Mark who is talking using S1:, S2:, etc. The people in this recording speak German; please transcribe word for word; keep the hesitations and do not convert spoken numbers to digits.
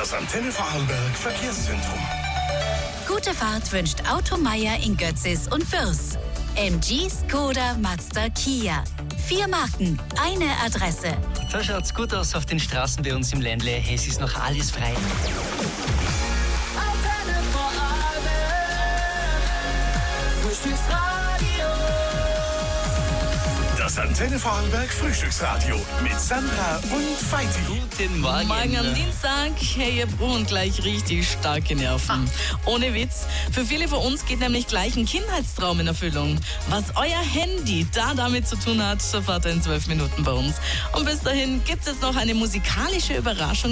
S1: Das Antenne Vorarlberg Verkehrszentrum.
S2: Gute Fahrt wünscht Automeier in Götzis und Bürs. M G, Skoda, Mazda, Kia. Vier Marken, eine Adresse.
S3: Da schaut's gut aus auf den Straßen bei uns im Ländle. Es ist noch alles frei.
S4: Antenne Vorarlberg, Frühstücksradio.
S1: Das Antenne Vorarlberg Frühstücksradio mit Sandra und Feiti.
S3: Guten Morgen.
S5: Morgen am Dienstag, hey, ihr Brunnen gleich richtig starke Nerven. Ohne Witz, für viele von uns geht nämlich gleich ein Kindheitstraum in Erfüllung. Was euer Handy da damit zu tun hat, erfahrt ihr in zwölf Minuten bei uns. Und bis dahin gibt es jetzt noch eine musikalische Überraschung.